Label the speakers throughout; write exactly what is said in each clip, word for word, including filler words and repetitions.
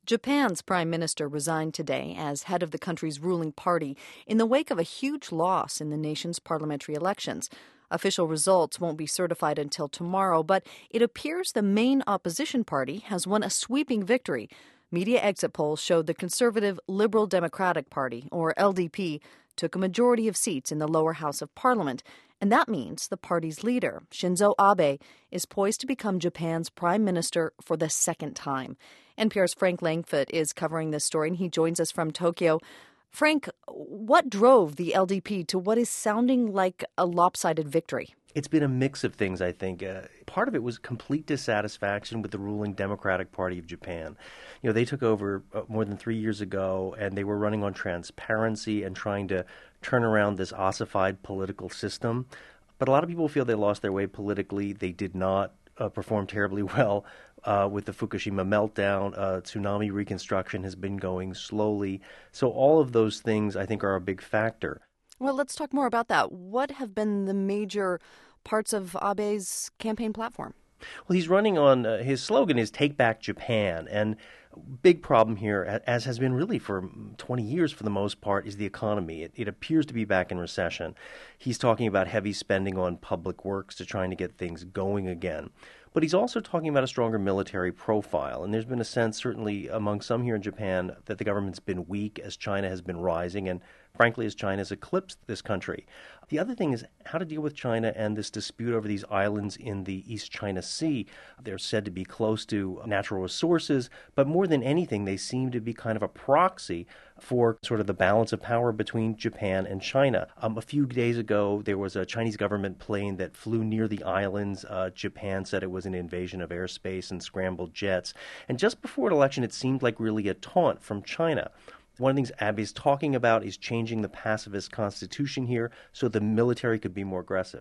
Speaker 1: Japan's prime minister resigned today as head of the country's ruling party in the wake of a huge loss in the nation's parliamentary elections. Official results won't be certified until tomorrow, but it appears the main opposition party has won a sweeping victory. Media exit polls showed the conservative Liberal Democratic Party, or L D P, took a majority of seats in the lower house of parliament, and that means the party's leader, Shinzo Abe, is poised to become Japan's prime minister for the second time. N P R's Frank Langfitt is covering this story, and he joins us from Tokyo. Frank, what drove the L D P to what is sounding like a lopsided victory?
Speaker 2: It's been a mix of things, I think. Uh, part of it was complete dissatisfaction with the ruling Democratic Party of Japan. You know, they took over uh, more than three years ago, and they were running on transparency and trying to turn around this ossified political system. But a lot of people feel they lost their way politically. They did not uh, perform terribly well uh, with the Fukushima meltdown. Uh, tsunami reconstruction has been going slowly. So all of those things, I think, are a big factor.
Speaker 1: Well, let's talk more about that. What have been the major parts of Abe's campaign platform?
Speaker 2: Well, he's running on, uh, his slogan is Take Back Japan. And big problem here, as has been really for twenty years for the most part, is the economy. It, it appears to be back in recession. He's talking about heavy spending on public works to trying to get things going again. But he's also talking about a stronger military profile. And there's been a sense, certainly among some here in Japan, that the government's been weak as China has been rising and, frankly, as China has eclipsed this country. The other thing is how to deal with China and this dispute over these islands in the East China Sea. They're said to be close to natural resources, but more than anything, they seem to be kind of a proxy for sort of the balance of power between Japan and China. Um, a few days ago, there was a Chinese government plane that flew near the islands. Uh, Japan said it was an invasion of airspace and scrambled jets. And just before an election, it seemed like really a taunt from China. One of the things Abe is talking about is changing the pacifist constitution here so the military could be more aggressive.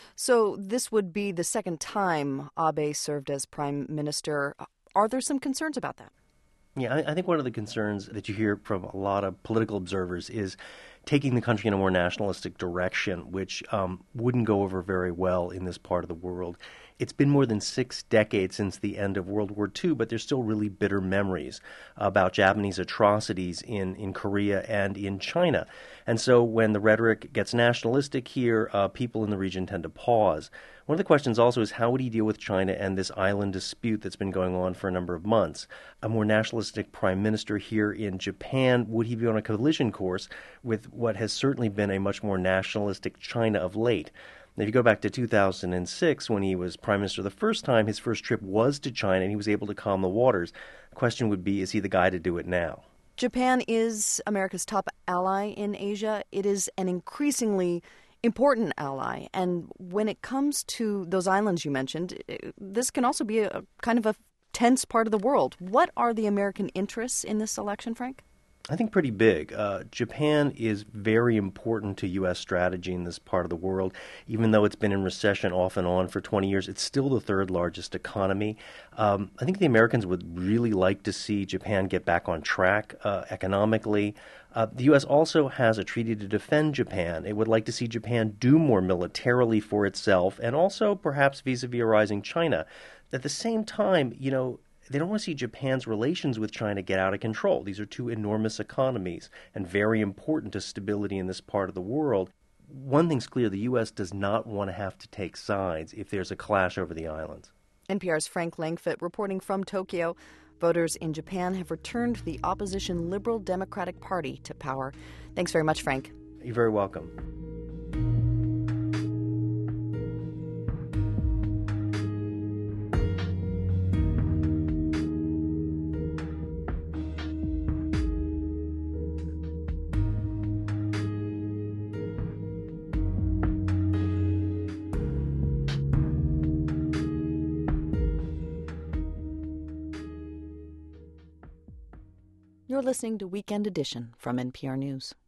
Speaker 1: So this would be the second time Abe served as prime minister. Are there some concerns about that?
Speaker 2: Yeah, I, I think one of the concerns that you hear from a lot of political observers is taking the country in a more nationalistic direction, which um, wouldn't go over very well in this part of the world. It's been more than six decades since the end of World War Two, but there's still really bitter memories about Japanese atrocities in, in Korea and in China. And so when the rhetoric gets nationalistic here, uh, people in the region tend to pause. One of the questions also is how would he deal with China and this island dispute that's been going on for a number of months? A more nationalistic prime minister here in Japan, would he be on a collision course with what has certainly been a much more nationalistic China of late? If you go back to two thousand six, when he was prime minister the first time, his first trip was to China, and he was able to calm the waters. The question would be, is he the guy to do it now?
Speaker 1: Japan is America's top ally in Asia. It is an increasingly important ally. And when it comes to those islands you mentioned, this can also be a kind of a tense part of the world. What are the American interests in this election, Frank?
Speaker 2: I think pretty big. Uh, Japan is very important to U S strategy in this part of the world. Even though it's been in recession off and on for twenty years, it's still the third largest economy. Um, I think the Americans would really like to see Japan get back on track uh, economically. Uh, the U S also has a treaty to defend Japan. It would like to see Japan do more militarily for itself and also perhaps vis-a-vis a rising China. At the same time, you know, they don't want to see Japan's relations with China get out of control. These are two enormous economies and very important to stability in this part of the world. One thing's clear, the U S does not want to have to take sides if there's a clash over the islands.
Speaker 1: N P R's Frank Langfitt reporting from Tokyo. Voters in Japan have returned the opposition Liberal Democratic Party to power. Thanks very much, Frank.
Speaker 2: You're very welcome.
Speaker 1: You're listening to Weekend Edition from N P R News.